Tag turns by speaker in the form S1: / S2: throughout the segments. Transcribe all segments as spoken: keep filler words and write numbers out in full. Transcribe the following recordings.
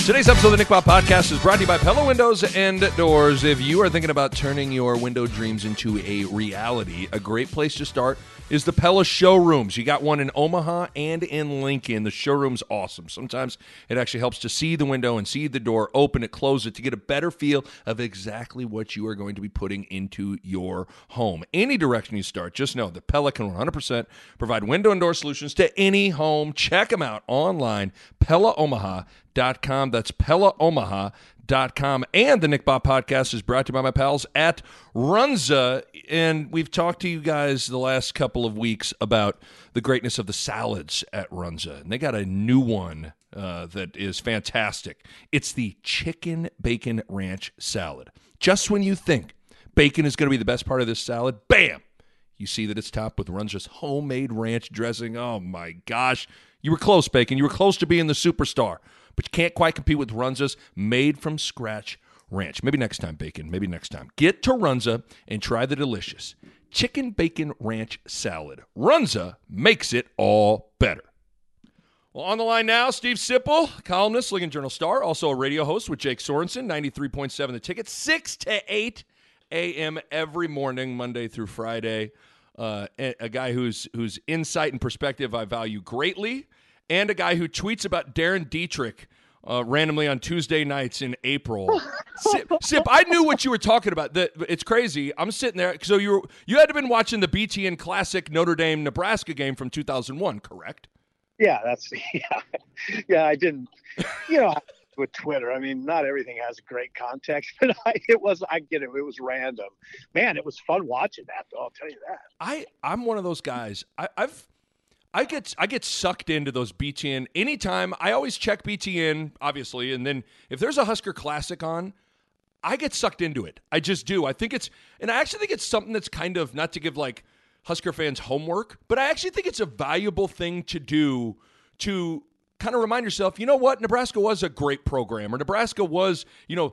S1: Today's episode of the Nick Bob Podcast is brought to you by Pella Windows and Doors. If you are thinking about turning your window dreams into a reality, a great place to start is the Pella Showrooms. You got one in Omaha and in Lincoln. The showroom's awesome. Sometimes it actually helps to see the window and see the door, open it, close it, to get a better feel of exactly what you are going to be putting into your home. Any direction you start, just know that Pella can one hundred percent provide window and door solutions to any home. Check them out online, Pella Omaha dot com. That's Pella Omaha dot com. And the Nick Bob Podcast is brought to you by my pals at Runza. And we've talked to you guys the last couple of weeks about the greatness of the salads at Runza. And they got a new one uh, that is fantastic. It's the Chicken Bacon Ranch Salad. Just when you think bacon is going to be the best part of this salad, bam! You see that it's topped with Runza's homemade ranch dressing. Oh, my gosh. You were close, Bacon. You were close to being the superstar. But you can't quite compete with Runza's made-from-scratch ranch. Maybe next time, Bacon. Maybe next time. Get to Runza and try the delicious Chicken Bacon Ranch Salad. Runza makes it all better. Well, on the line now, Steve Sipple, columnist, Lincoln Journal-Star, also a radio host with Jake Sorensen, ninety-three point seven The Ticket, six to eight a.m. every morning, Monday through Friday. Uh, a guy whose whose insight and perspective I value greatly, and a guy who tweets about Darren Dietrich uh, randomly on Tuesday nights in April. Sip, Sip, I knew what you were talking about. The, it's crazy. I'm sitting there. So you were, you had to have been watching the B T N Classic Notre Dame Nebraska game from two thousand one, correct?
S2: Yeah, that's yeah, yeah. I didn't, you know, with Twitter. I mean, not everything has great context, but I, it was. I get it. It was random. Man, it was fun watching that. Though, I'll tell you that.
S1: I I'm one of those guys. I, I've. I get I get sucked into those B T N anytime. I always check B T N, obviously, and then if there's a Husker Classic on, I get sucked into it. I just do. I think it's, and I actually think it's something that's kind of, not to give like Husker fans homework, but I actually think it's a valuable thing to do to kind of remind yourself, you know what, Nebraska was a great program, or Nebraska was, you know,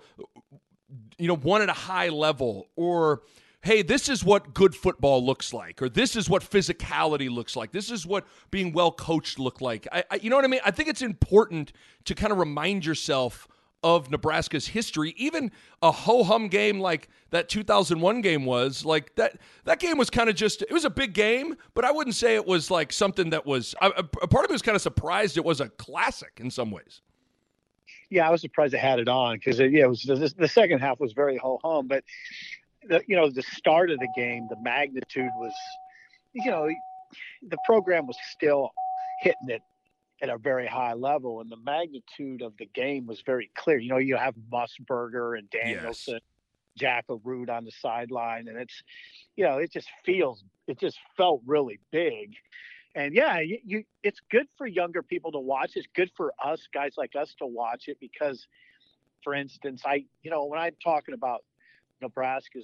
S1: you know, one at a high level, or hey, this is what good football looks like, or this is what physicality looks like. This is what being well coached look like. I, I, you know what I mean? I think it's important to kind of remind yourself of Nebraska's history. Even a ho-hum game like that two thousand one game was, like that that game was kind of just, it was a big game, but I wouldn't say it was like something that was, a, a part of me was kind of surprised it was a classic in some ways.
S2: Yeah, I was surprised they had it on because it, yeah, it was the, the second half was very ho-hum, but the, you know, the start of the game, the magnitude was, you know, the program was still hitting it at a very high level, and the magnitude of the game was very clear. You know, you have Musburger and Danielson, yes. Jack Root on the sideline, and it's, you know, it just feels, it just felt really big. And yeah, you, you it's good for younger people to watch. It's good for us, guys like us, to watch it because, for instance, I, you know, when I'm talking about Nebraska's,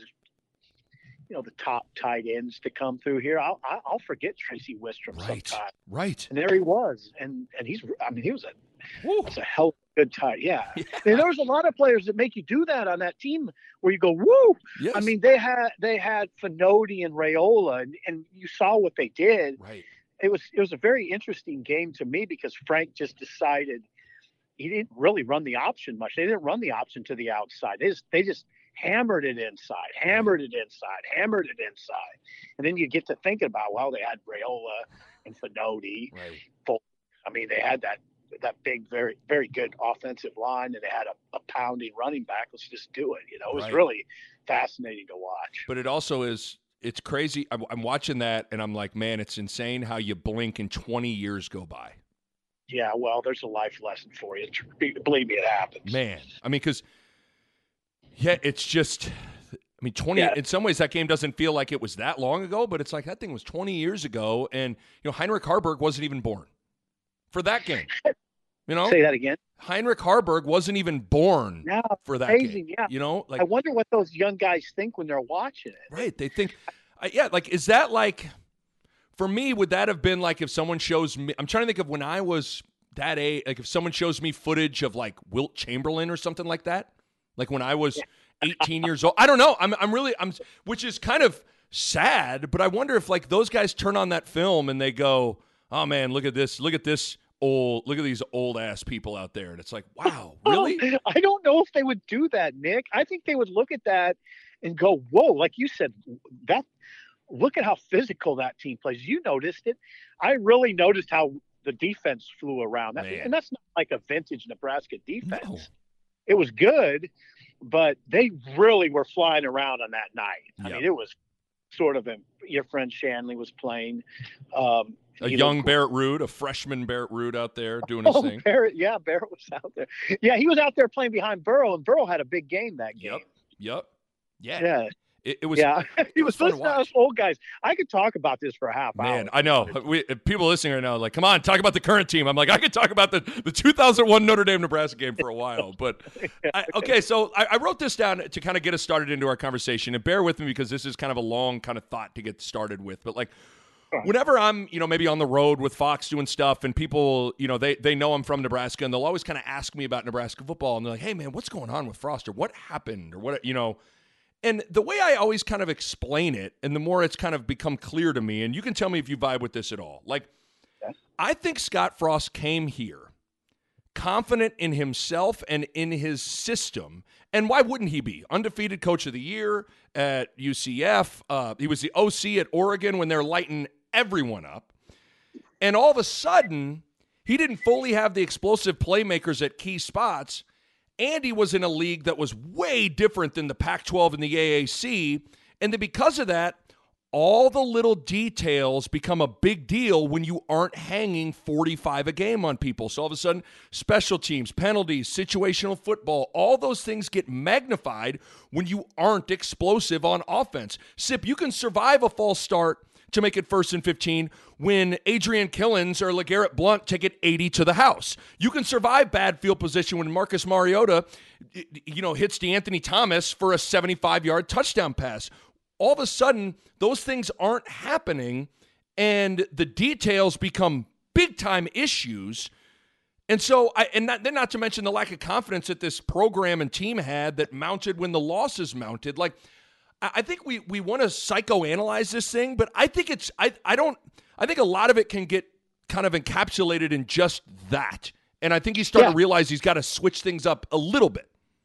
S2: you know, the top tight ends to come through here, I'll I'll forget Tracy Wistrom
S1: right,
S2: sometimes.
S1: Right.
S2: And there he was, and and he's, I mean, he was a, that's a hell of a good tight, yeah. yeah. And there was a lot of players that make you do that on that team where you go, woo.
S1: Yes.
S2: I mean, they had they had Finodi and Raiola, and, and you saw what they did.
S1: Right.
S2: It was it was a very interesting game to me because Frank just decided he didn't really run the option much. They didn't run the option to the outside. They just they just hammered it inside, hammered it inside, hammered it inside. And then you get to thinking about, well, they had Raiola and Finodi.
S1: Right.
S2: I mean, they had that that big, very, very good offensive line, and they had a, a pounding running back. Let's just do it. You know, it was
S1: right.
S2: really fascinating to watch.
S1: But it also is, it's crazy. I'm, I'm watching that, and I'm like, man, it's insane how you blink and twenty years go by.
S2: Yeah, well, there's a life lesson for you. Believe me, it happens.
S1: Man, I mean, because yeah, it's just, I mean, twenty, yeah. in some ways that game doesn't feel like it was that long ago, but it's like that thing was twenty years ago, and, you know, Heinrich Harburg wasn't even born for that game. You know?
S2: Say that again.
S1: Heinrich Harburg wasn't even born
S2: yeah,
S1: for that
S2: amazing,
S1: game.
S2: Yeah.
S1: You know? Like,
S2: I wonder what those young guys think when they're watching it.
S1: Right. They think, uh, yeah, like, is that like, for me, would that have been like if someone shows me, I'm trying to think of when I was that age, like if someone shows me footage of like Wilt Chamberlain or something like that. Like when I was eighteen years old. I don't know. I'm I'm really I'm which is kind of sad, but I wonder if like those guys turn on that film and they go, "Oh man, look at this. Look at this old look at these old ass people out there, and it's like, wow, really?
S2: I don't know if they would do that, Nick. I think they would look at that and go, whoa, like you said, that look at how physical that team plays. You noticed it. I really noticed how the defense flew around. That, and that's not like a vintage Nebraska defense. No. It was good, but they really were flying around on that night. Yep. I mean, it was sort of a, your friend Shanley was playing. Um,
S1: a young know, Barrett Ruud, a freshman Barrett Ruud out there doing his
S2: oh,
S1: thing.
S2: Barrett, yeah, Barrett was out there. Yeah, he was out there playing behind Burrow, and Burrow had a big game that game.
S1: Yep, yep. Yeah.
S2: Yeah.
S1: It, it was
S2: yeah.
S1: It was
S2: listening to us old guys. I could talk about this for a half hour.
S1: Man, I know. We, people listening right now are like, come on, talk about the current team. I'm like, I could talk about the, the two thousand one Notre Dame Nebraska game for a while. But I, okay, so I, I wrote this down to kind of get us started into our conversation. And bear with me because this is kind of a long kind of thought to get started with. But like, whenever I'm, you know, maybe on the road with Fox doing stuff and people, you know, they, they know I'm from Nebraska and they'll always kind of ask me about Nebraska football. And they're like, hey, man, what's going on with Frost? Or what happened? Or what, you know. And the way I always kind of explain it, and the more it's kind of become clear to me, and you can tell me if you vibe with this at all. Like, yeah. I think Scott Frost came here confident in himself and in his system. And why wouldn't he be? Undefeated coach of the year at U C F. Uh, he was the O C at Oregon when they're lighting everyone up. And all of a sudden, he didn't fully have the explosive playmakers at key spots. And he was in a league that was way different than the Pac twelve and the A A C. And then because of that, all the little details become a big deal when you aren't hanging forty-five a game on people. So all of a sudden, special teams, penalties, situational football, all those things get magnified when you aren't explosive on offense. Sip, you can survive a false start to make it first and fifteen when Adrian Killens or LeGarrette Blount take it eighty to the house. You can survive bad field position when Marcus Mariota, you know, hits DeAnthony Thomas for a seventy-five-yard touchdown pass. All of a sudden, those things aren't happening, and the details become big-time issues. And so, I, and not, then not to mention the lack of confidence that this program and team had that mounted when the losses mounted. Like, I think we we want to psychoanalyze this thing, but I think it's I I don't I think a lot of it can get kind of encapsulated in just that. And I think he's starting yeah. to realize he's got to switch things up a little bit.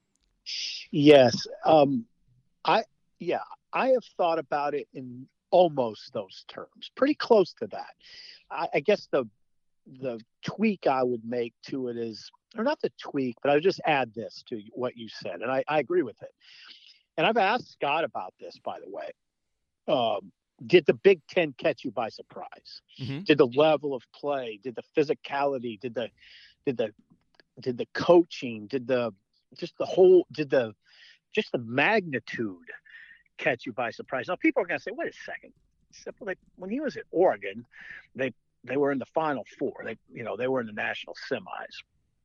S2: Yes. Um, I yeah, I have thought about it in almost those terms, pretty close to that. I, I guess the the tweak I would make to it is, or not the tweak, but I would just add this to what you said, and I, I agree with it. And I've asked Scott about this, by the way. Um, did the Big Ten catch you by surprise? Mm-hmm. Did the level of play? Did the physicality? Did the, did the, did the coaching? Did the, just the whole? Did the, just the magnitude catch you by surprise? Now people are going to say, "Wait a second." Simple. They, when he was at Oregon, they they were in the Final Four. They, you know, they were in the national semis.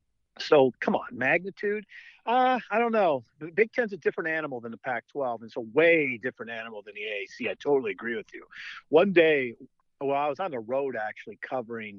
S2: So come on, magnitude. Uh, I don't know. The Big Ten's a different animal than the Pac twelve. And it's a way different animal than the A A C. I totally agree with you. One day, well, I was on the road actually covering,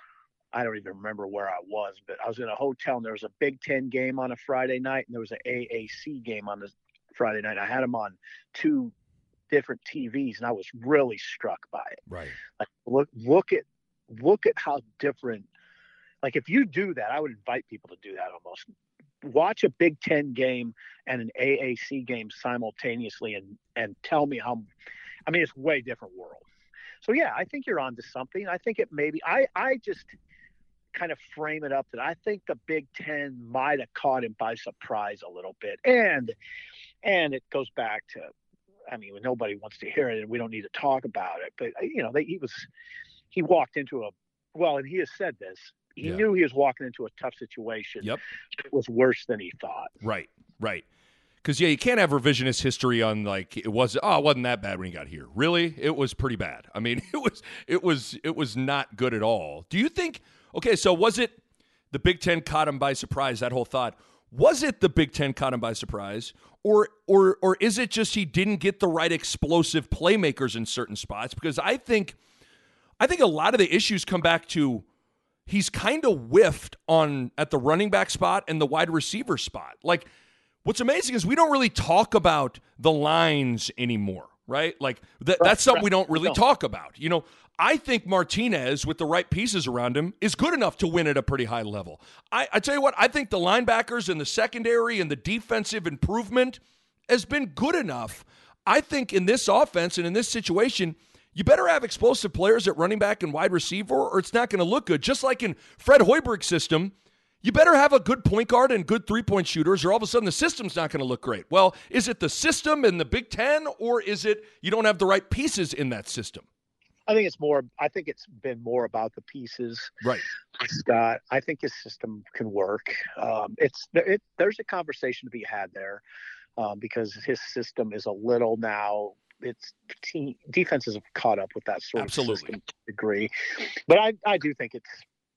S2: I don't even remember where I was, but I was in a hotel and there was a Big Ten game on a Friday night and there was an A A C game on the Friday night. I had them on two different T Vs and I was really struck by it.
S1: Right.
S2: Like, look, look at, look at how different. Like, if you do that, I would invite people to do that almost. Watch a Big Ten game and an A A C game simultaneously and, and tell me how – I mean, it's way different world. So, yeah, I think you're onto something. I think it maybe – I I just kind of frame it up that I think the Big Ten might have caught him by surprise a little bit. And and it goes back to – I mean, nobody wants to hear it and we don't need to talk about it. But, you know, they, he was – he walked into a – well, and he has said this. He yeah. knew he was walking into a tough situation.
S1: Yep.
S2: It was worse than he thought.
S1: Right, right. Because, yeah, you can't have revisionist history on, like, it was, oh, it wasn't that bad when he got here. Really? It was pretty bad. I mean, it was it was, it was not good at all. Do you think, okay, so was it the Big Ten caught him by surprise, that whole thought? Was it the Big Ten caught him by surprise? Or, or, or is it just he didn't get the right explosive playmakers in certain spots? Because I think, I think a lot of the issues come back to he's kind of whiffed on at the running back spot and the wide receiver spot. Like, what's amazing is we don't really talk about the lines anymore, right? Like, th- that's something we don't really talk about. You know, I think Martinez, with the right pieces around him, is good enough to win at a pretty high level. I, I tell you what, I think the linebackers and the secondary and the defensive improvement has been good enough. I think in this offense and in this situation, you better have explosive players at running back and wide receiver, or it's not going to look good. Just like in Fred Hoiberg's system, you better have a good point guard and good three-point shooters, or all of a sudden the system's not going to look great. Well, is it the system in the Big Ten, or is it you don't have the right pieces in that system?
S2: I think it's more. I think it's been more about the pieces,
S1: right,
S2: Scott. I think his system can work. Um, it's it, there's a conversation to be had there um, because his system is a little now. It's team, defenses have caught up with that sort
S1: Absolutely.
S2: of system to a degree, but I I do think it's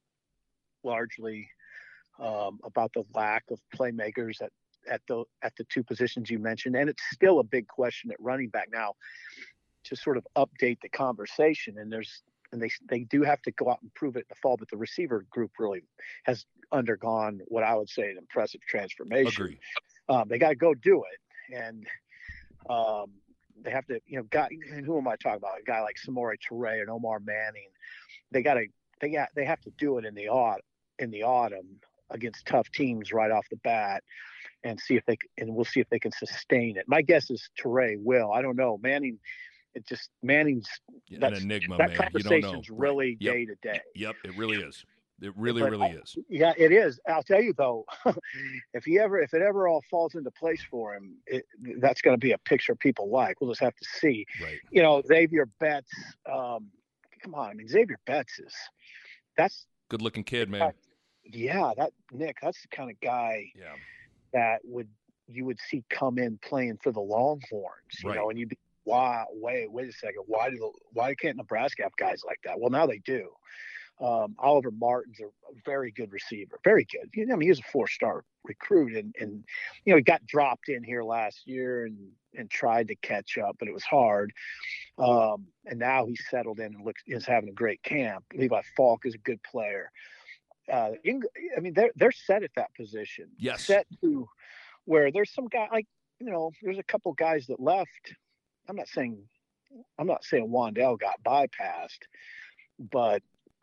S2: largely um, about the lack of playmakers at at the at the two positions you mentioned, and it's still a big question at running back now. To sort of update the conversation, and there's and they they do have to go out and prove it in the fall, but the receiver group really has undergone what I would say an impressive transformation.
S1: Agree.
S2: Um, they got to go do it, and um, they have to, you know, guy. And who am I talking about? A guy like Samori Toure and Omar Manning. They got to they got they have to do it in the autumn in the autumn against tough teams right off the bat, and see if they and we'll see if they can sustain it. My guess is Toure will. I don't know. Manning. It just Manning's
S1: an enigma,
S2: that
S1: man.
S2: conversation's
S1: you don't know.
S2: really
S1: right. yep.
S2: day to day.
S1: Yep, it really is. It really,
S2: but
S1: really
S2: I,
S1: is.
S2: Yeah, it is. I'll tell you though, if he ever, if it ever all falls into place for him, it, that's going to be a picture people like. We'll just have to see.
S1: Right.
S2: You know, Xavier Betts. Um, come on, I mean, Xavier Betts is that's
S1: good-looking kid, man.
S2: Yeah, that Nick. That's the kind of guy.
S1: Yeah.
S2: That would you would see come in playing for the Longhorns. You
S1: right.
S2: know, and you'd be. Why? Wait, wait a second. Why do the, why can't Nebraska have guys like that? Well, now they do. Um, Oliver Martin's a, a very good receiver, very good. You know, I mean, he was a four-star recruit, and and you know he got dropped in here last year and and tried to catch up, but it was hard. Um, and now he's settled in and looks is having a great camp. Levi Falk is a good player. Uh, I mean, they're they're set at that position.
S1: Yes.
S2: Set to where there's some guy like you know there's a couple guys that left. I'm not saying I'm not saying Wandell got bypassed, but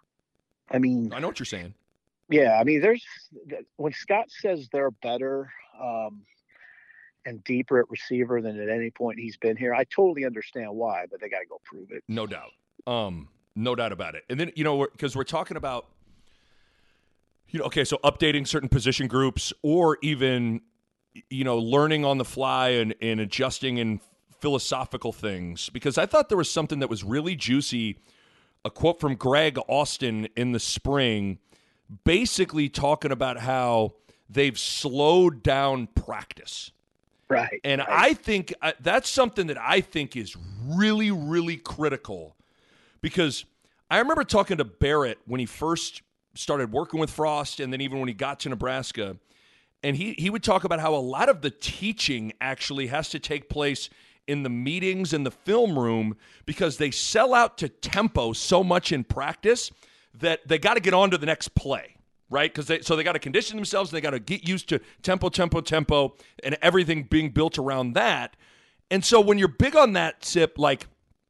S2: I mean
S1: I know what you're saying.
S2: Yeah, I mean there's when Scott says they're better um, and deeper at receiver than at any point he's been here, I totally understand why, but they got to go prove it.
S1: No doubt. Um, no doubt about it. And then you know because we're, we're talking about you know okay, so updating certain position groups or even you know learning on the fly and, and adjusting and philosophical things, because I thought there was something that was really juicy, a quote from Greg Austin in the spring, basically talking about how they've slowed down practice.
S2: Right.
S1: And
S2: right.
S1: I think uh, that's something that I think is really, really critical, because I remember talking to Barrett when he first started working with Frost, and then even when he got to Nebraska, and he, he would talk about how a lot of the teaching actually has to take place in the meetings in the film room, because they sell out to tempo so much in practice that they got to get on to the next play, right? Because they so they got to condition themselves and they got to get used to tempo, tempo, tempo, and everything being built around that. And so when you're big on that, Sip, like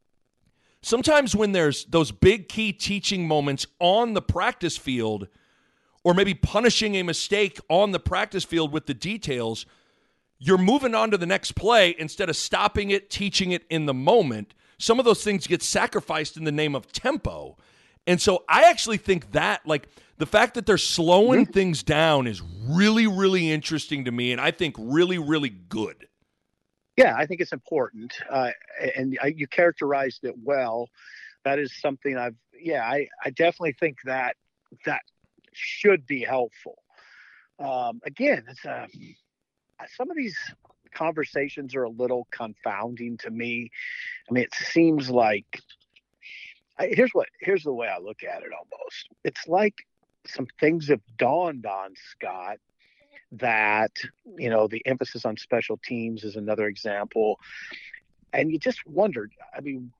S1: sometimes when there's those big key teaching moments on the practice field, or maybe punishing a mistake on the practice field with the details, you're moving on to the next play instead of stopping it, teaching it in the moment. Some of those things get sacrificed in the name of tempo. And so I actually think that, like, the fact that they're slowing mm-hmm. things down is really, really interesting to me, and I think really, really good.
S2: Yeah, I think it's important. Uh, and I, you characterized it well. That is something I've, yeah, I, I definitely think that that should be helpful. Um, again, it's a, some of these conversations are a little confounding to me. I mean, it seems like I, here's what here's the way I look at it. Almost, it's like some things have dawned on Scott that you know the emphasis on special teams is another example, and you just wondered. I mean,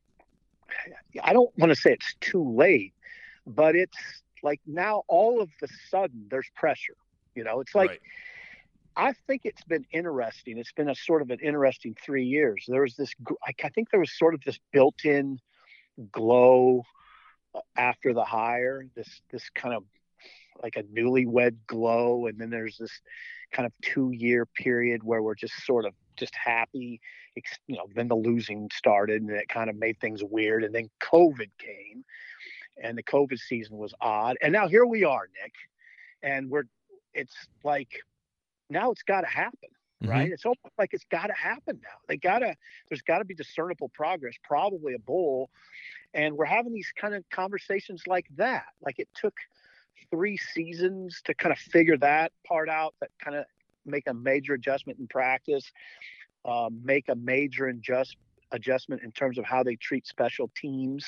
S2: I don't want to say it's too late, but it's like now all of a sudden there's pressure. You know, it's like. Right. I think it's been interesting. It's been a sort of an interesting three years. There was this, I think there was sort of this built-in glow after the hire, this this kind of like a newlywed glow, and then there's this kind of two year period where we're just sort of just happy. You know, then the losing started, and it kind of made things weird, and then COVID came, and the COVID season was odd, and now here we are, Nick, and we're it's like now it's got to happen. Right. Mm-hmm. It's almost like it's got to happen now. They got to, there's got to be discernible progress, probably a bowl. And we're having these kind of conversations like that. Like it took three seasons to kind of figure that part out, that kind of make a major adjustment in practice, um, make a major adjust, adjustment in terms of how they treat special teams.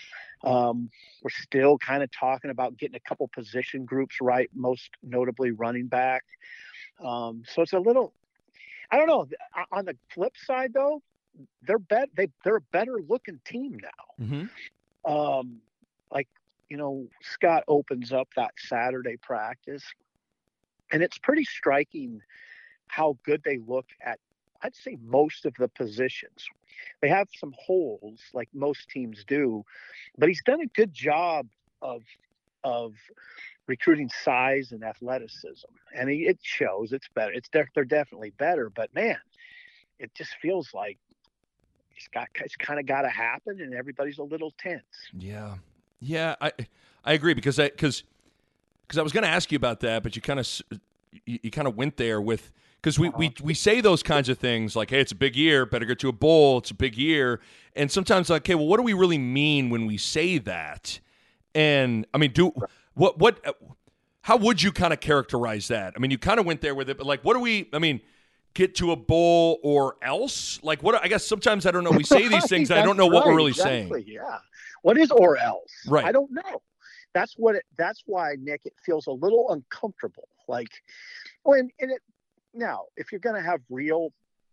S2: Um, we're still kind of talking about getting a couple position groups right, most notably running back. Um, so it's a little, I don't know. On the flip side, though, they're bet they they're a better looking team now. Mm-hmm. Um, like you know, Scott opens up that Saturday practice, and it's pretty striking how good they look at. I'd say most of the positions. They have some holes, like most teams do, but he's done a good job of of recruiting size and athleticism, and he, it shows. It's better. It's de- they're definitely better, but man, it just feels like it's got it's kind of got to happen, and everybody's a little tense.
S1: Yeah, yeah, I I agree because I because because I was going to ask you about that, but you kind of you, you kind of went there with because we, uh-huh. we we say those kinds of things like, hey, it's a big year, better get to a bowl. It's a big year, and sometimes like, okay, well, what do we really mean when we say that? And I mean, do what what how would you kind of characterize that? I mean, you kind of went there with it, but like, what do we? I mean, get to a bowl or else? Like, what? I guess sometimes I don't know. We say these things, and I don't know what
S2: right,
S1: we're really
S2: exactly,
S1: saying.
S2: Yeah, what is or else?
S1: Right.
S2: I don't know. That's what. It, that's why, Nick, it feels a little uncomfortable. Like, when and it now, if you're going to have real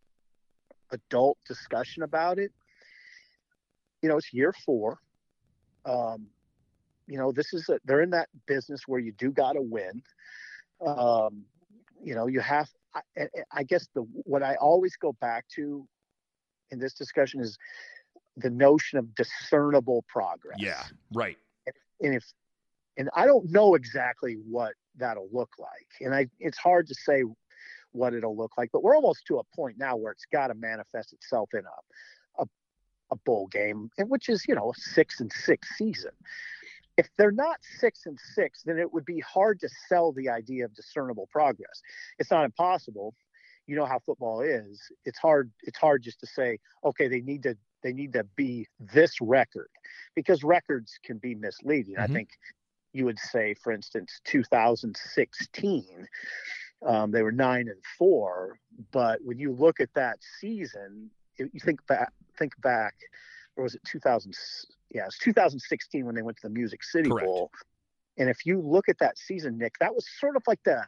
S2: adult discussion about it, you know, it's year four. Um. You know, this is a, they're in that business where you do got to win. Um, you know, you have, I, I guess the, what I always go back to in this discussion is the notion of discernible progress.
S1: Yeah. Right.
S2: And if, and I don't know exactly what that'll look like. And I, it's hard to say what it'll look like, but we're almost to a point now where it's got to manifest itself in a, a, a bowl game, which is, you know, a six and six season. If they're not six and six, then it would be hard to sell the idea of discernible progress. It's not impossible. You know how football is. It's hard. It's hard just to say, okay, they need to, they need to be this record, because records can be misleading. Mm-hmm. I think you would say, for instance, two thousand sixteen, um, they were nine and four. But when you look at that season, you think back, think back, or was it two thousand? Yeah, it was two thousand sixteen when they went to the Music City
S1: Correct.
S2: Bowl. And if you look at that season, Nick, that was sort of like the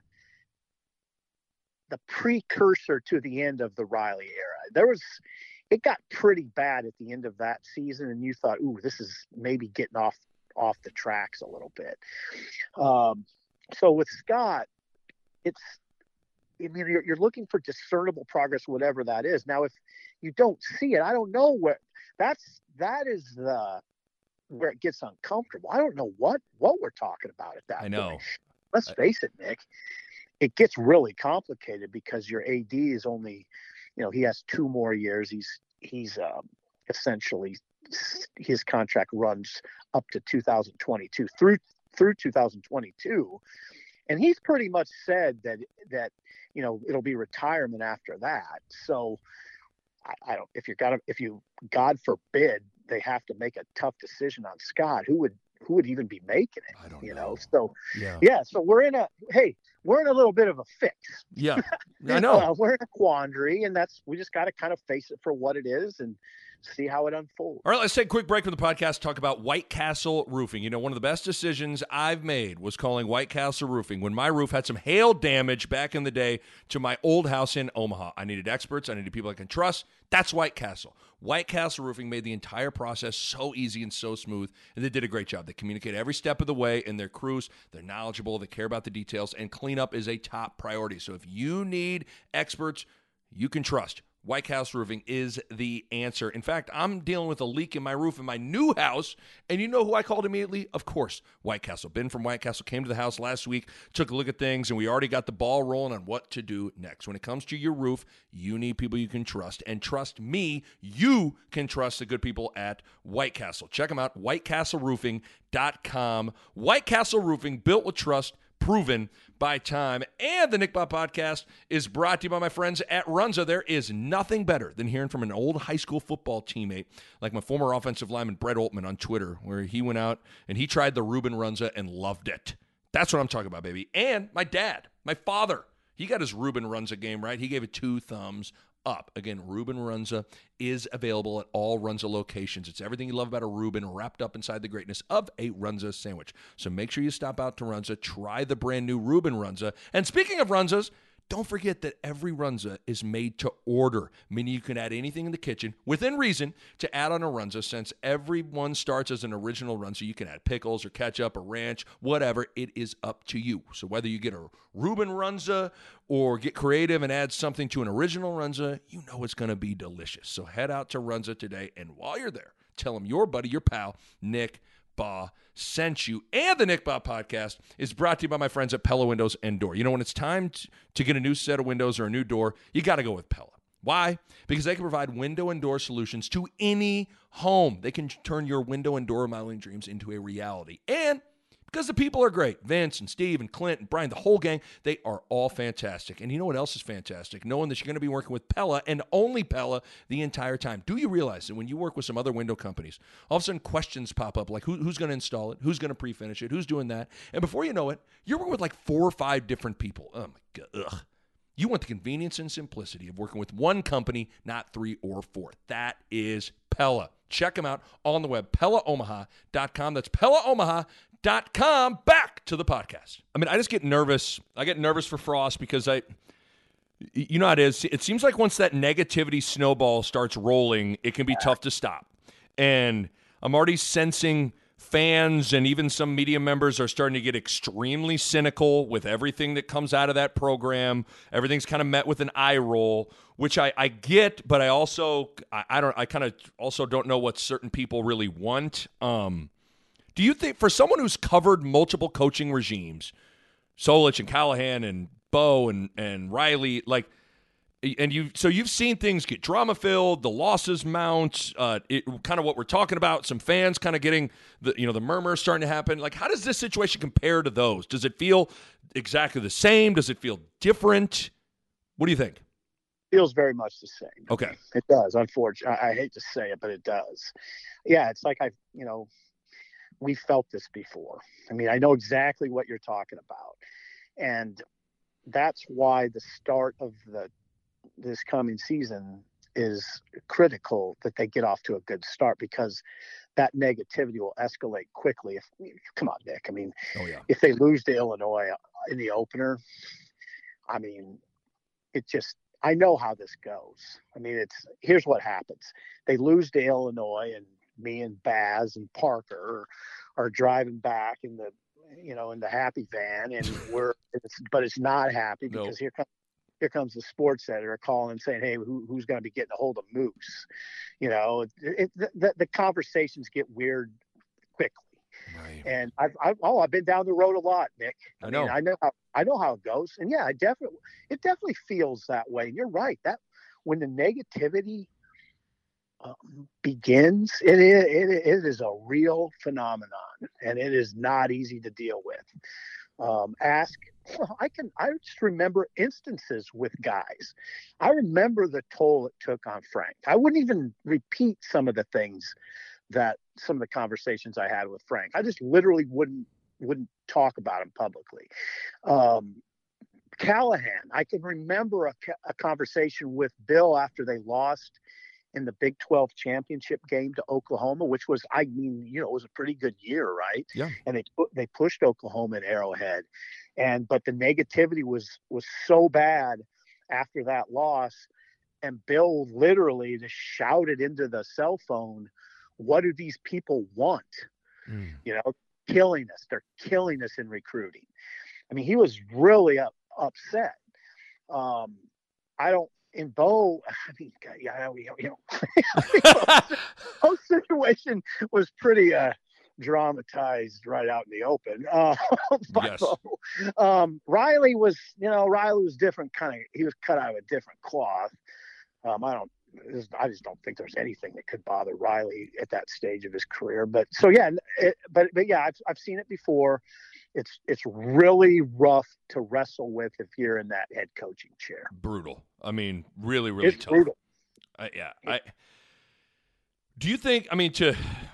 S2: the precursor to the end of the Riley era. There was, it got pretty bad at the end of that season, and you thought, ooh, this is maybe getting off off the tracks a little bit. Um, so with Scott, it's, I mean, you're, you're looking for discernible progress, whatever that is. Now, if you don't see it, I don't know where that's, that is the, where it gets uncomfortable. I don't know what, what we're talking about at that
S1: I know.
S2: point. Let's face it, Nick, it gets really complicated because your A D is only, you know, he has two more years. He's, he's um, essentially, his contract runs up to two thousand twenty-two through, through two thousand twenty-two. And he's pretty much said that, that, you know, it'll be retirement after that. So I, I don't, if you're gotta, if you, God forbid, they have to make a tough decision on Scott, who would, who would even be making it?
S1: I don't
S2: you
S1: know.
S2: know? So,
S1: yeah.
S2: yeah. So we're in a, hey, we're in a little bit of a fix.
S1: Yeah, I know.
S2: uh, we're in a quandary, and that's, we just got to kind of face it for what it is and see how it unfolds.
S1: All right, let's take a quick break from the podcast to talk about White Castle Roofing. You know, one of the best decisions I've made was calling White Castle Roofing when my roof had some hail damage back in the day to my old house in Omaha. I needed experts. I needed people I can trust. That's White Castle. White Castle Roofing made the entire process so easy and so smooth, and they did a great job. They communicate every step of the way in their crews. They're knowledgeable. They care about the details, and cleanup is a top priority. So if you need experts you can trust, White Castle Roofing is the answer. In fact, I'm dealing with a leak in my roof in my new house, and you know who I called immediately? Of course, White Castle. Ben from White Castle came to the house last week, took a look at things, and we already got the ball rolling on what to do next. When it comes to your roof, you need people you can trust, and trust me, you can trust the good people at White Castle. Check them out, white castle roofing dot com. White Castle Roofing, built with trust, proven by time. And the Nick Bob Podcast is brought to you by my friends at Runza. There is nothing better than hearing from an old high school football teammate like my former offensive lineman Brett Oltman on Twitter, where he went out and he tried the Reuben Runza and loved it. That's what I'm talking about, baby. And my dad, my father, he got his Reuben Runza game right. He gave it two thumbs up. Again, Reuben Runza is available at all Runza locations. It's everything you love about a Reuben wrapped up inside the greatness of a Runza sandwich. So make sure you stop out to Runza, try the brand new Reuben Runza. And speaking of Runzas, don't forget that every Runza is made to order, meaning you can add anything in the kitchen within reason to add on a Runza. Since everyone starts as an original Runza, you can add pickles or ketchup or ranch, whatever. It is up to you. So whether you get a Reuben Runza or get creative and add something to an original Runza, you know it's going to be delicious. So head out to Runza today, and while you're there, tell them your buddy, your pal, Nick Baugh sent you. And the Nick Baugh Podcast is brought to you by my friends at Pella Windows and Door. You know, when it's time t- to get a new set of windows or a new door, you got to go with Pella. Why? Because they can provide window and door solutions to any home. They can turn your window and door remodeling dreams into a reality. And because the people are great. Vince and Steve and Clint and Brian, the whole gang, they are all fantastic. And you know what else is fantastic? Knowing that you're going to be working with Pella and only Pella the entire time. Do you realize that when you work with some other window companies, all of a sudden questions pop up like who, who's going to install it? Who's going to pre-finish it? Who's doing that? And before you know it, you're working with like four or five different people. Oh, my God. Ugh. You want the convenience and simplicity of working with one company, not three or four. That is Pella. Check them out on the web, pella omaha dot com. That's pella omaha dot com. Back to the podcast. I mean, I just get nervous. I get nervous for Frost because I, you know how it is. It seems like once that negativity snowball starts rolling, it can be tough to stop. And I'm already sensing fans and even some media members are starting to get extremely cynical with everything that comes out of that program. Everything's kind of met with an eye roll, which I, I get, but I also I, I don't I kind of also don't know what certain people really want. Um, do you think for someone who's covered multiple coaching regimes, Solich and Callahan and Bo and and Riley, like, and you, so you've seen things get drama filled, the losses mount, uh, it, kind of what we're talking about. Some fans kind of getting the, you know, the murmurs starting to happen. Like, how does this situation compare to those? Does it feel exactly the same? Does it feel different? What do you think?
S2: Feels very much the same.
S1: Okay,
S2: it does. Unfortunately, I, I hate to say it, but it does. Yeah, it's like I, you know, we felt this before. I mean, I know exactly what you're talking about, and that's why the start of the this coming season is critical that they get off to a good start, because that negativity will escalate quickly. If come on, Nick. I mean,
S1: oh, yeah.
S2: if they lose to Illinois in the opener, I mean, it just, I know how this goes. I mean, it's, here's what happens. They lose to Illinois, and me and Baz and Parker are, are driving back in the, you know, in the happy van, and we're, it's, but it's not happy because nope. here comes, here comes the sports editor calling and saying, hey, who, who's going to be getting a hold of Moose? You know, it, it, the, the conversations get weird quickly.
S1: Right.
S2: And I've, I've, oh, I've been down the road a lot, Nick. I,
S1: I know.
S2: Mean, I know how, I know how it goes. And yeah, I definitely, it definitely feels that way. And you're right. That when the negativity um, begins, it, it, it is a real phenomenon, and it is not easy to deal with. Um, ask, well, I can, I just remember instances with guys. I remember the toll it took on Frank. I wouldn't even repeat some of the things that some of the conversations I had with Frank. I just literally wouldn't, wouldn't talk about him publicly. Um, Callahan, I can remember a, a conversation with Bill after they lost in the Big twelve championship game to Oklahoma, which was, I mean, you know, it was a pretty good year, right?
S1: Yeah. And
S2: they they pushed Oklahoma at Arrowhead, and but the negativity was was so bad after that loss, and Bill literally just shouted into the cell phone, "What do these people want? Mm. You know, killing us. They're killing us in recruiting." I mean, he was really up, upset. Um, I don't. in Bo, I mean, yeah, you know, the whole situation was pretty uh, dramatized right out in the open. Uh, by
S1: Yes.
S2: Bo. Um, Riley was, you know, Riley was different kind of. He was cut out of a different cloth. Um, I don't. I just don't think there's anything that could bother Riley at that stage of his career. But so yeah, it, but but yeah, I've I've seen it before. It's it's really rough to wrestle with if you're in that head coaching chair.
S1: Brutal. I mean, really, really
S2: It's
S1: tough.
S2: brutal.
S1: I, yeah. I. Do you think? I mean, to.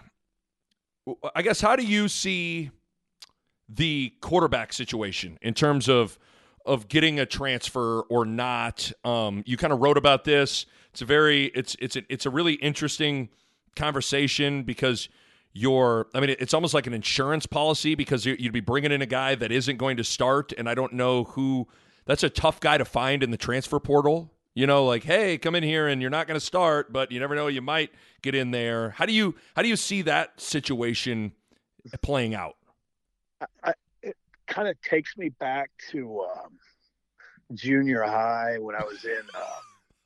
S1: I guess how do you see the quarterback situation in terms of of getting a transfer or not? Um, you kind of wrote about this. It's a very it's it's a, it's a really interesting conversation because you're I mean it's almost like an insurance policy because you'd be bringing in a guy that isn't going to start, and I don't know who. That's a tough guy to find in the transfer portal. You know, like, hey, come in here and you're not going to start, but you never know, you might get in there. How do you how do you see that situation playing out?
S2: I, it kind of takes me back to um, junior high when I was in uh,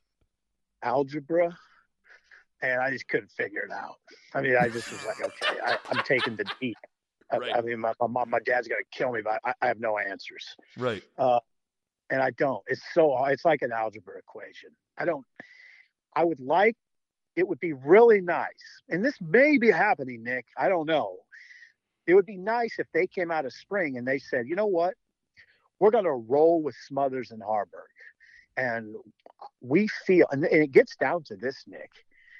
S2: algebra, and I just couldn't figure it out. I mean, I just was like, okay, I, I'm taking the D.
S1: Right.
S2: I, I mean, my, my mom, my dad's going to kill me, but I, I have no answers.
S1: Right.
S2: Uh, and I don't. It's so it's like an algebra equation. I don't. I would like. It would be really nice, and this may be happening, Nick. I don't know. It would be nice if they came out of spring and they said, you know what, we're going to roll with Smothers and Harburg, and we feel, and, and it gets down to this, Nick.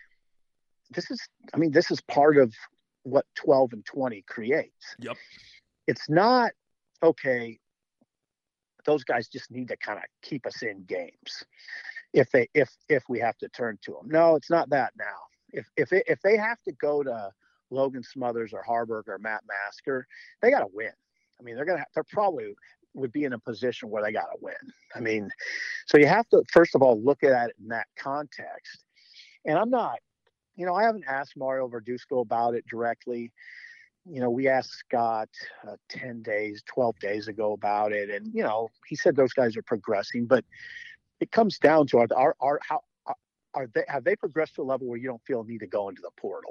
S2: This is, I mean, this is part of what twelve and twenty creates.
S1: Yep.
S2: It's not okay. Those guys just need to kind of keep us in games if they if if we have to turn to them. No, it's not that now. If if it, if they have to go to Logan Smothers or Harburg or Matt Masker, they got to win. I mean, they're gonna they're probably would be in a position where they got to win. I mean, so you have to first of all look at it in that context. And I'm not, you know, I haven't asked Mario Verduzco about it directly. You know, we asked Scott uh, ten days, twelve days ago about it. And, you know, he said those guys are progressing, but it comes down to are, are, are how are they, have they progressed to a level where you don't feel a need to go into the portal?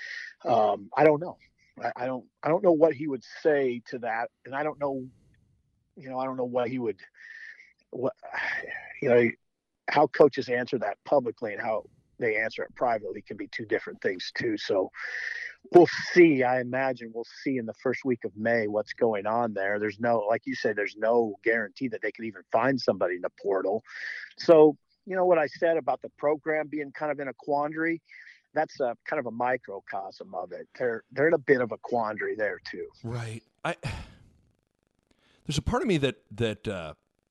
S2: Um, I don't know. I, I don't, I don't know what he would say to that. And I don't know, you know, I don't know what he would, what, you know, how coaches answer that publicly and how they answer it privately can be two different things too. So we'll see. I imagine we'll see in the first week of May what's going on there. There's no, like you said, there's no guarantee that they can even find somebody in the portal. So, you know, what I said about the program being kind of in a quandary, that's a kind of a microcosm of it. They're, they're in a bit of a quandary there too.
S1: Right. I, there's a part of me that, that, uh,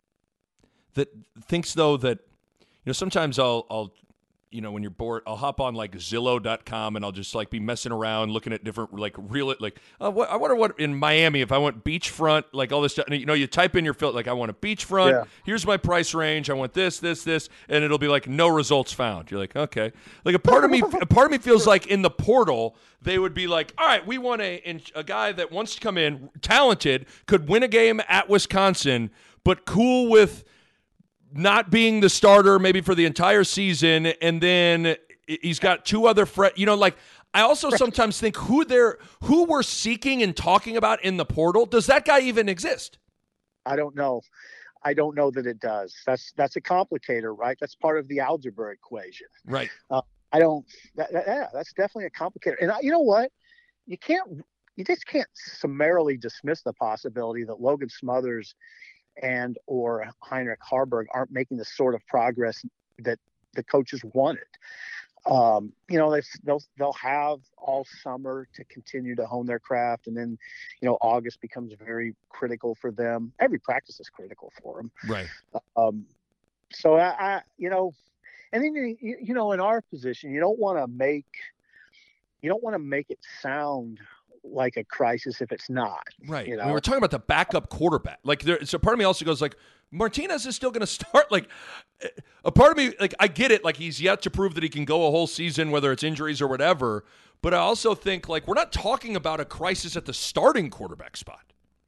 S1: that thinks though that, you know, sometimes I'll, I'll, you know, when you're bored, I'll hop on like Zillow dot com and I'll just like be messing around looking at different like real like uh, what, I wonder what in Miami if I want beachfront, like all this stuff. And, you know, you type in your filter like I want a beachfront.
S2: Yeah.
S1: Here's my price range. I want this, this, this, and it'll be like no results found. You're like, okay. Like a part of me, a part of me feels like in the portal they would be like, all right, we want a a guy that wants to come in, talented, could win a game at Wisconsin, but cool with not being the starter maybe for the entire season, and then he's got two other friends. You know, like I also sometimes think who they're who we're seeking and talking about in the portal. Does that guy even exist?
S2: I don't know. I don't know that it does. That's that's a complicator, right? That's part of the algebra equation,
S1: right?
S2: Uh, I don't. That, that, yeah, that's definitely a complicator. And I, you know what? You can't. You just can't summarily dismiss the possibility that Logan Smothers and or Heinrich Harburg aren't making the sort of progress that the coaches wanted. Um, you know, they, they'll they'll have all summer to continue to hone their craft, and then, you know, August becomes very critical for them. Every practice is critical for them,
S1: right?
S2: Um, so I, I, you know, and then you, you know, in our position, you don't want to make you don't want to make it sound like a crisis if it's not.
S1: Right.
S2: You know?
S1: We were talking about the backup quarterback. Like there, so part of me also goes like, Martinez is still going to start. Like a part of me, like I get it. Like he's yet to prove that he can go a whole season, whether it's injuries or whatever. But I also think like we're not talking about a crisis at the starting quarterback spot.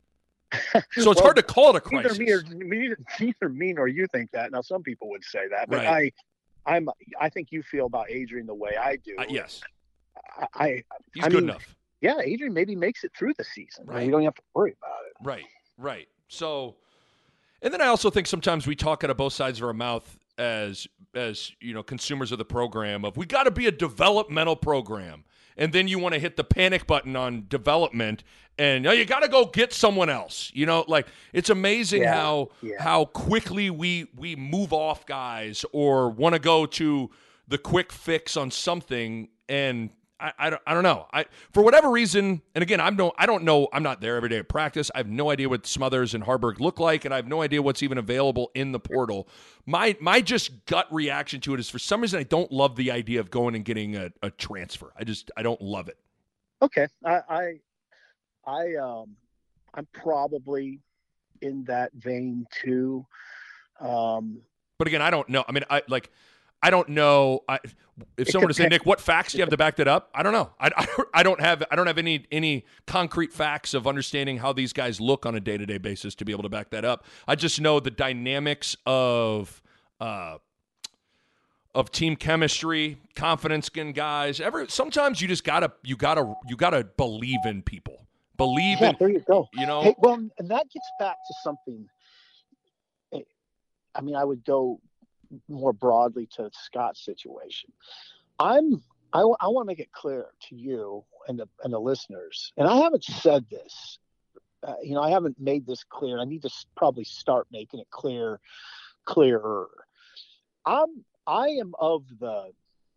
S1: So it's
S2: well,
S1: hard to call it a
S2: neither
S1: crisis.
S2: me, or, neither, neither me nor you think that. Now, some people would say that, but
S1: Right.
S2: I, I'm, I think you feel about Adrian the way I do.
S1: Uh, yes.
S2: I, I,
S1: He's
S2: I
S1: good
S2: mean,
S1: enough.
S2: Yeah, Adrian maybe makes it through the season.
S1: Right.
S2: And we don't have to worry about it.
S1: Right. Right. So, and then I also think sometimes we talk out of both sides of our mouth as as you know consumers of the program of we got to be a developmental program, and then you want to hit the panic button on development, and oh, you got to go get someone else. You know, like it's amazing
S2: Yeah,
S1: how
S2: yeah.
S1: how quickly we we move off guys or want to go to the quick fix on something, and I, I, don't, I don't know. I for whatever reason, and again, I'm no, I don't know. I'm not there every day at practice. I have no idea what Smothers and Harburg look like, and I have no idea what's even available in the portal. My my just gut reaction to it is for some reason I don't love the idea of going and getting a, a transfer. I just I don't love it.
S2: Okay, I I, I um I'm probably in that vein too. Um,
S1: but again, I don't know. I mean, I like. I don't know. I, if someone were to say, Nick, what facts do you have to back that up? I don't know. I, I, I don't have. I don't have any any concrete facts of understanding how these guys look on a day to day basis to be able to back that up. I just know the dynamics of uh, of team chemistry, confidence in guys. Every sometimes you just gotta you gotta you gotta believe in people. Believe
S2: yeah,
S1: in.
S2: there you go.
S1: You know.
S2: Hey, well, and that gets back to something. I mean, I would go more broadly to Scott's situation. I'm I, I want to make it clear to you and the and the listeners, and I haven't said this. Uh, you know, I haven't made this clear. I need to probably start making it clear, clearer. I'm I am of the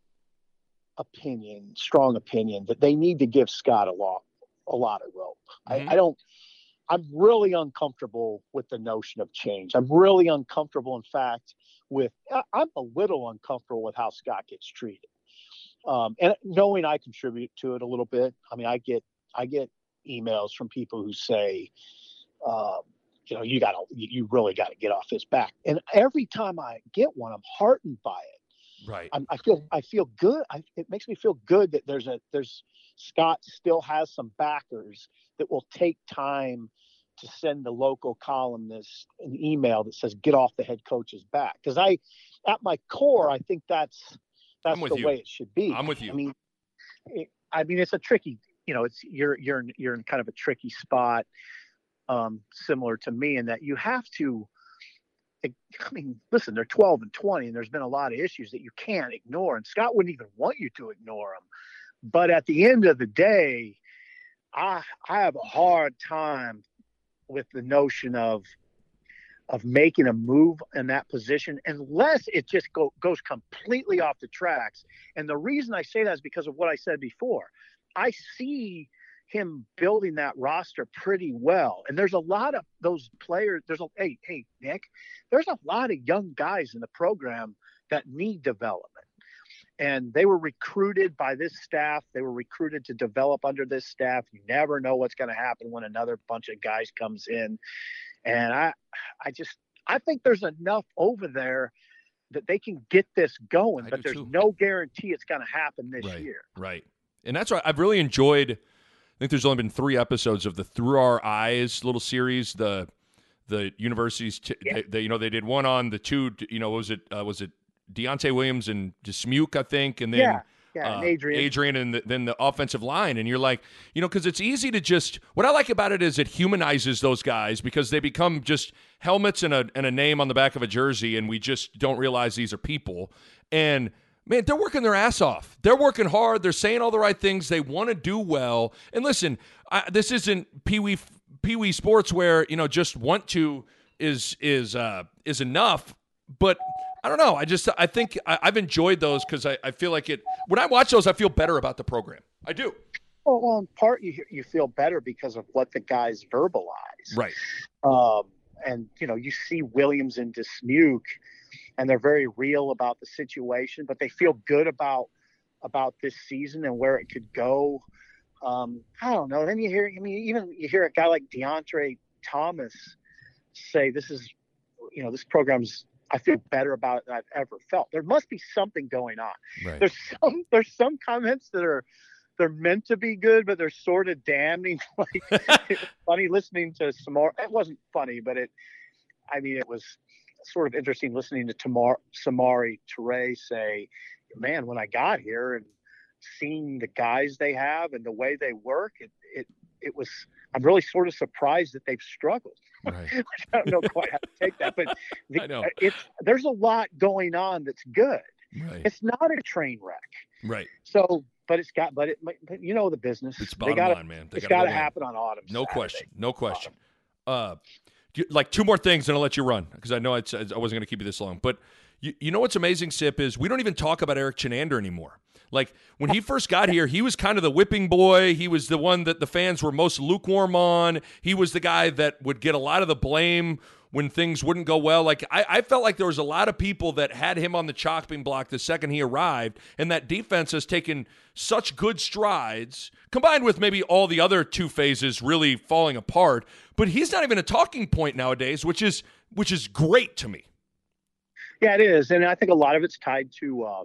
S2: opinion, strong opinion, that they need to give Scott a lot a lot of rope. Mm-hmm. I, I don't. I'm really uncomfortable with the notion of change. I'm really uncomfortable, in fact, with I'm a little uncomfortable with how Scott gets treated. Um, and knowing I contribute to it a little bit, I mean, I get I get emails from people who say, um, you know, you got to you really got to get off his back. And every time I get one, I'm heartened by it.
S1: Right.
S2: I'm, I feel I feel good. I, it makes me feel good that there's a there's Scott still has some backers that will take time to send the local columnist an email that says, get off the head coach's back. Because I, at my core, I think that's that's the
S1: you.
S2: way it should be.
S1: I'm with you.
S2: I mean, it, I mean, it's a tricky, you know, it's you're you're you're in kind of a tricky spot, um, similar to me in that you have to. I mean, listen, they're twelve and twenty, and there's been a lot of issues that you can't ignore, and Scott wouldn't even want you to ignore them. But at the end of the day, I I have a hard time with the notion of of making a move in that position unless it just go, goes completely off the tracks. And the reason I say that is because of what I said before. I see him building that roster pretty well. And there's a lot of those players. There's a, hey, hey, Nick, there's a lot of young guys in the program that need development. And they were recruited by this staff. They were recruited to develop under this staff. You never know what's going to happen when another bunch of guys comes in. And I, I just, I think there's enough over there that they can get this going,
S1: I
S2: but there's
S1: too.
S2: no guarantee it's going to happen this
S1: right,
S2: year.
S1: Right. And that's why I've really enjoyed, I think there's only been three episodes of the Through Our Eyes little series, the, the universities, t-
S2: yeah.
S1: they, they, you know, they did one on the two, you know, was it, uh, was it, Deontay Williams and Dismuke, I think, and then
S2: yeah, yeah,
S1: uh,
S2: and Adrian,
S1: Adrian, and the, then the offensive line. And you're like, you know, because it's easy to just. What I like about it is it humanizes those guys because they become just helmets and a and a name on the back of a jersey, and we just don't realize these are people. And man, they're working their ass off. They're working hard. They're saying all the right things. They want to do well. And listen, I, this isn't Pee Wee Pee Wee sports where you know just want to is is uh, is enough, but. I don't know. I just I think I, I've enjoyed those because I, I feel like it. When I watch those, I feel better about the program. I do.
S2: Well, well in part, you you feel better because of what the guys verbalize.
S1: Right.
S2: Um, and, you know, you see Williams and Dismuke, and they're very real about the situation, but they feel good about about this season and where it could go. Um, I don't know. Then you hear, I mean, even you hear a guy like DeAndre Thomas say, this is, you know, this program's, I feel better about it than I've ever felt. There must be something going on.
S1: Right.
S2: There's some there's some comments that are they're meant to be good, but they're sort of damning. Like it was funny listening to Samari. It wasn't funny, but it. I mean, it was sort of interesting listening to Tamar, Samari Toure say, "Man, when I got here and seeing the guys they have and the way they work, it it it was. I'm really sort of surprised that they've struggled."
S1: Right.
S2: I don't know quite how to take that, but the,
S1: I know.
S2: it's there's a lot going on that's good.
S1: Right.
S2: It's not a train wreck.
S1: Right.
S2: So, but it's got, but it, but you know the business.
S1: It's
S2: they
S1: bottom
S2: gotta,
S1: line, man. They
S2: it's
S1: gotta
S2: got
S1: go
S2: to
S1: win.
S2: happen on autumn.
S1: No
S2: Saturday.
S1: question. No question. Uh, do you- like two more things, and I'll let you run because I know it's, I wasn't going to keep you this long. But you, you know what's amazing, Sip, is we don't even talk about Eric Chinander anymore. Like when he first got here, he was kind of the whipping boy. He was the one that the fans were most lukewarm on. He was the guy that would get a lot of the blame when things wouldn't go well. Like I, I felt like there was a lot of people that had him on the chopping block the second he arrived, and that defense has taken such good strides, combined with maybe all the other two phases really falling apart. But he's not even a talking point nowadays, which is which is great to me.
S2: Yeah, it is, and I think a lot of it's tied to uh,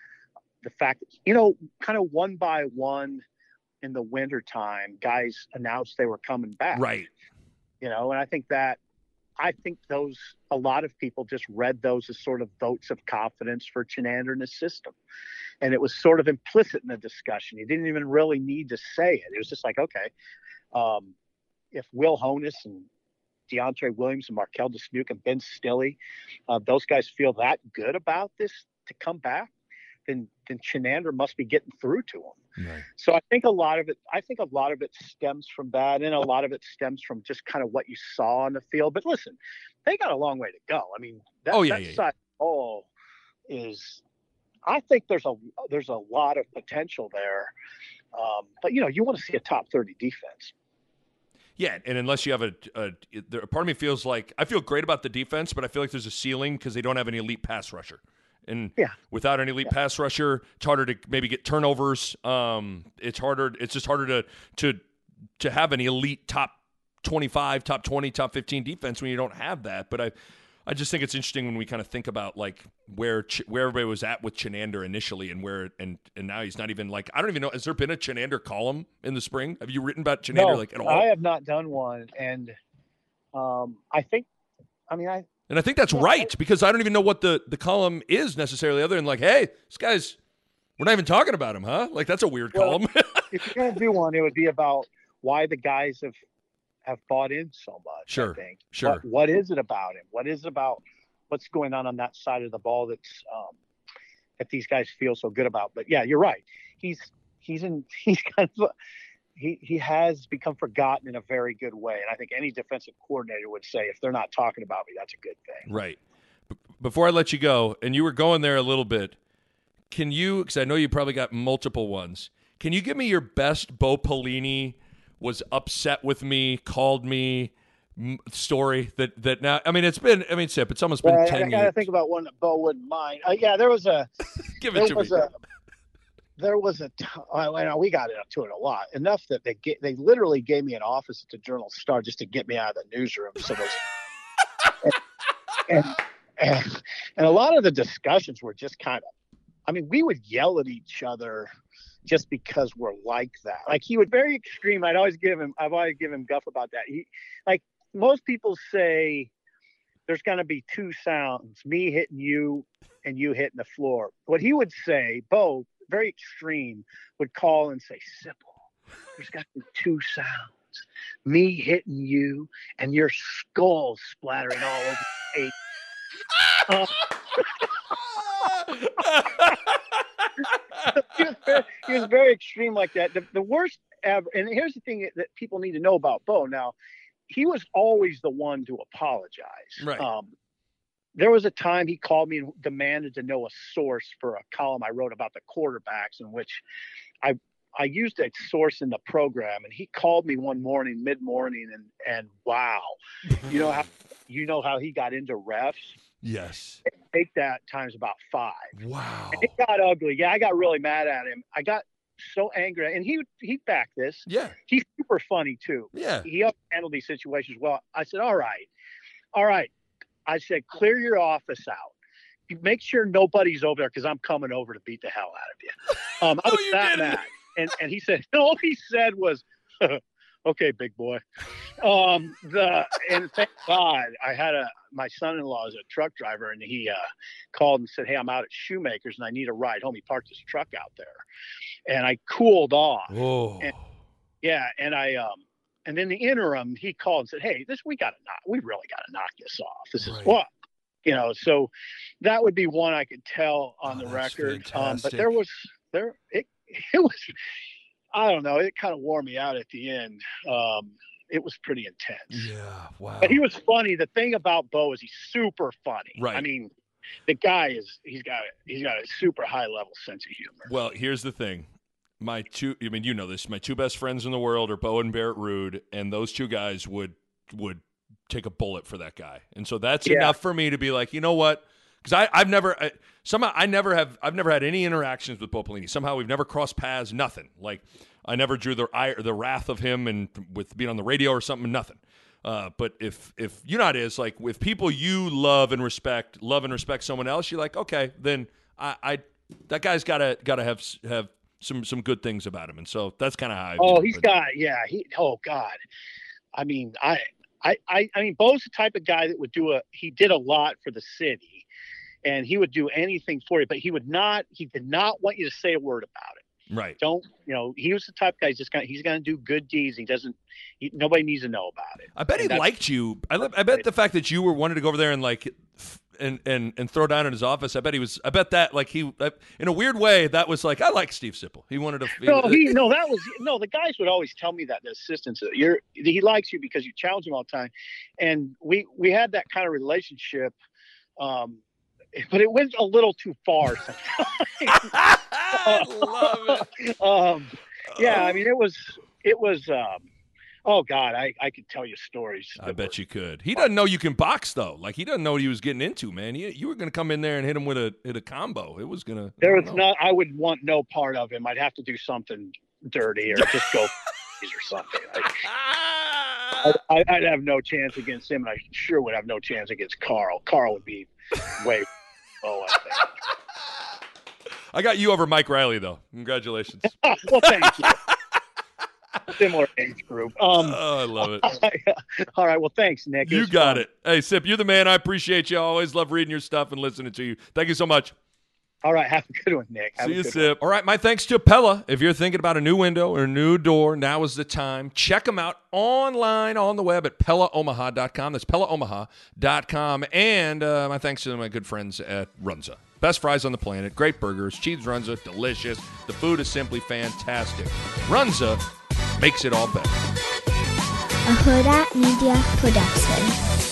S2: the fact that, you know, kind of one by one in the wintertime, guys announced they were coming back.
S1: Right.
S2: You know, and I think that I think those a lot of people just read those as sort of votes of confidence for Chinander and his system. And it was sort of implicit in the discussion. He didn't even really need to say it. It was just like, okay, um, if Will Honus and DeAndre Williams and Markel DeSnuke and Ben Stille, uh, those guys feel that good about this to come back, then then Chinander must be getting through to them.
S1: Right.
S2: So I think a lot of it, I think a lot of it stems from that, and a lot of it stems from just kind of what you saw on the field. But listen, they got a long way to go. I mean, that,
S1: oh yeah,
S2: that
S1: yeah,
S2: side yeah. Oh, is, I think there's a there's a lot of potential there. Um, but you know, you want to see a top thirty defense.
S1: Yeah, and unless you have a, a, a part of me feels like I feel great about the defense, but I feel like there's a ceiling because they don't have an elite pass rusher. And
S2: yeah.
S1: without an elite yeah. pass rusher, it's harder to maybe get turnovers. Um, it's harder. It's just harder to to to have an elite top twenty-five, top twenty, top fifteen defense when you don't have that. But I, I just think it's interesting when we kind of think about like where Ch- where everybody was at with Chinander initially, and where and and now he's not even like I don't even know. Has there been a Chinander column in the spring? Have you written about Chinander
S2: no,
S1: like at all?
S2: I have not done one, and um, I think, I mean, I.
S1: And I think that's yeah, right, because I don't even know what the, the column is necessarily, other than like, hey, this guy's, we're not even talking about him, huh? Like, that's a weird well, column.
S2: If you're going to do one, it would be about why the guys have, have bought in so much,
S1: sure,
S2: I think.
S1: Sure.
S2: What, what is it about him? What is it about what's going on on that side of the ball that's um, that these guys feel so good about? But, yeah, you're right. He's he's in he's kind of – He he has become forgotten in a very good way. And I think any defensive coordinator would say, if they're not talking about me, that's a good thing.
S1: Right. B- before I let you go, and you were going there a little bit, can you, because I know you probably got multiple ones, can you give me your best Bo Pelini was upset with me, called me m- story that, that now, I mean, it's been, I mean, Sip, it's almost been
S2: well,
S1: ten
S2: I, I
S1: years.
S2: I got to think about one that Bo wouldn't mind. Uh, yeah, there was a,
S1: give
S2: there
S1: it to
S2: was
S1: me.
S2: A, There was a time, I know we got into it a lot, enough that they get, they literally gave me an office at the Journal-Star just to get me out of the newsroom. So those, and, and, and, and a lot of the discussions were just kind of, I mean, we would yell at each other just because we're like that. Like he would very extreme. I'd always give him, I've always given him guff about that. He, like most people say, there's going to be two sounds, me hitting you and you hitting the floor. What he would say, Bo, very extreme, would call and say, Sipple, there's got to be two sounds. Me hitting you and your skull splattering all over the tape. Uh, he, was very, he was very extreme like that. The, the worst ever, and here's the thing that people need to know about Bo. Now, he was always the one to apologize.
S1: Right.
S2: Um, There was a time he called me and demanded to know a source for a column I wrote about the quarterbacks, in which I I used a source in the program, and he called me one morning, mid morning, and and wow, you know how you know how he got into refs?
S1: Yes.
S2: Take that times about five.
S1: Wow.
S2: And it got ugly. Yeah, I got really mad at him. I got so angry, and he he backed this.
S1: Yeah.
S2: He's super funny too.
S1: Yeah.
S2: He handled these situations well. I said, all right, all right. I said, clear your office out. You make sure nobody's over there because I'm coming over to beat the hell out of you. Um, I
S1: no,
S2: was
S1: you
S2: that
S1: didn't.
S2: mad. and and he said all he said was, "Okay, big boy." Um, the and thank God I had a my son-in-law is a truck driver, and he uh, called and said, "Hey, I'm out at Shoemakers and I need a ride home." He parked his truck out there, and I cooled off.
S1: Whoa.
S2: And, yeah, and I um, and in the interim, he called and said, "Hey, this we got to knock. We really got to knock this off. This
S1: Right.
S2: is what." You know, so that would be one I could tell on
S1: Oh,
S2: the
S1: that's
S2: record. Um, but
S1: fantastic.
S2: there was there it it was I don't know, it kind of wore me out at the end. Um, it was pretty intense.
S1: Yeah. Wow.
S2: But he was funny. The thing about Bo is he's super funny.
S1: Right.
S2: I mean, the guy is he's got he's got a super high level sense of humor.
S1: Well, here's the thing. My two, I mean, you know this. My two best friends in the world are Bo and Barrett Ruud, and those two guys would would take a bullet for that guy. And so that's
S2: Yeah.
S1: enough for me to be like, you know what? Because I I've never I, somehow I never have I've never had any interactions with Bo Pelini. Somehow we've never crossed paths. Nothing. Like I never drew the ire, the wrath of him and with being on the radio or something. Nothing. Uh, but if if you know how it is, like if people you love and respect, love and respect someone else, you're like, okay, then I, I that guy's gotta gotta have have some some good things about him, and so that's kind of how. I
S2: Oh,
S1: view it.
S2: he's
S1: But-
S2: got yeah. He oh God. I mean, I I I I mean, Bo's the type of guy that would do a. He did a lot for the city, and he would do anything for you. But he would not. He did not want you to say a word about it.
S1: right.
S2: Don't you know? He was the type of guy. He's just gonna. He's gonna do good deeds. He doesn't. He, nobody needs to know about it.
S1: I bet he
S2: And that's-
S1: liked you. I, li- I bet the fact that you were wanted to go over there and like f- and and and throw down in his office. I bet he was. I bet that like he uh, in a weird way that was like I like Steve Sipple. He wanted to.
S2: No, he no. That was no. The guys would always tell me that the assistants. You're he likes you because you challenge him all the time, and we we had that kind of relationship. Um, but it went a little too far sometimes.
S1: I love it.
S2: um, yeah, I mean, it was, it was, um, oh God, I, I could tell you stories.
S1: I bet you could. He doesn't know you can box though. Like he doesn't know what he was getting into, man. You, you were going to come in there and hit him with a hit a combo. It was going to.
S2: There was not, I would want no part of him. I'd have to do something dirty or just go or something. I, I, I'd have no chance against him, and I sure would have no chance against Carl. Carl would be way low, I think.
S1: I got you over Mike Riley though. Congratulations.
S2: Well, thank you. Similar age group. Um,
S1: Oh, I love it.
S2: all right. Well, thanks, Nick. It
S1: You
S2: was
S1: got
S2: fun.
S1: it. Hey, Sip, you're the man. I appreciate you. I always love reading your stuff and listening to you. Thank you so much.
S2: All right. Have a good one, Nick. Have
S1: See
S2: a
S1: you,
S2: good
S1: Sip. All right, my thanks to Pella. If you're thinking about a new window or a new door, now is the time. Check them out online on the web at Pella Omaha dot com. That's Pella Omaha dot com. And uh, my thanks to my good friends at Runza. Best fries on the planet, great burgers, cheese Runza, delicious. The food is simply fantastic. Runza makes it all better.
S3: A Huda Media Production.